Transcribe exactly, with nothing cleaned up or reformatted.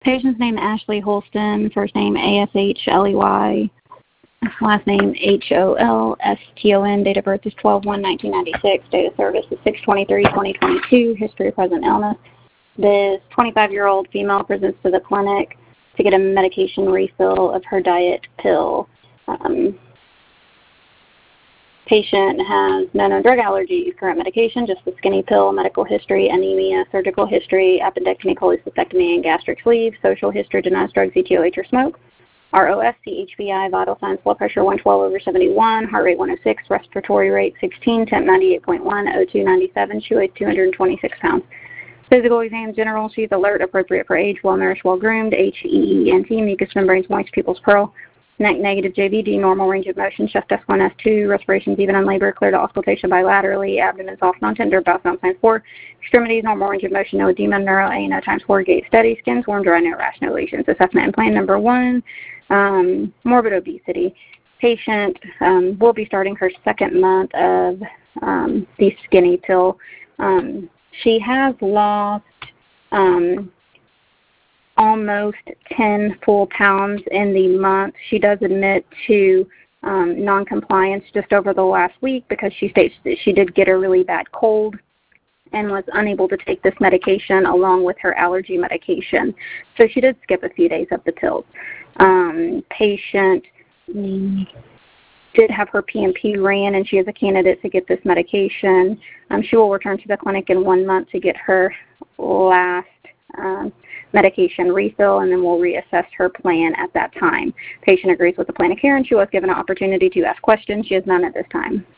Patient's name Ashley Holston, first name A S H L E Y, last name H O L S T O N, date of birth is twelve one nineteen ninety-six, date of service is six twenty-three twenty twenty-two, history of present illness. This twenty-five-year-old female presents to the clinic to get a medication refill of her diet pill. Um, patient has no known drug allergies, current medication, just the skinny pill, medical history, anemia, surgical history, appendectomy, cholecystectomy, and gastric sleeve, social history, denies drugs, E T O H, or smoke. R O S, C H B I, vital signs, blood pressure one twelve over seventy-one, heart rate one oh six, respiratory rate sixteen, temp ninety-eight point one, O two ninety-seven, she weighs two hundred twenty-six pounds. Physical exam general, she's alert, appropriate for age, well-nourished, well-groomed, H E E N T, mucous membranes moist, pupils pearl, neck negative, J V D, normal range of motion, chest S one, S two, respirations even on labor, clear to auscultation bilaterally, abdomen soft, non-tender, bowel sound signs four, extremities, normal range of motion, no edema, neuro, A, no times four, gait steady, skin warm, dry, no rash, no lesions. Assessment and plan number one, um, morbid obesity. Patient um, will be starting her second month of um, the skinny pill. Um, she has lost um, almost ten full pounds in the month. She does admit to um, noncompliance just over the last week because she states that she did get a really bad cold and was unable to take this medication along with her allergy medication. So she did skip a few days of the pills. Um, patient did have her P M P ran, and she is a candidate to get this medication. Um, she will return to the clinic in one month to get her last um, medication refill, and then we'll reassess her plan at that time. Patient agrees with the plan of care, and she was given an opportunity to ask questions. She has none at this time.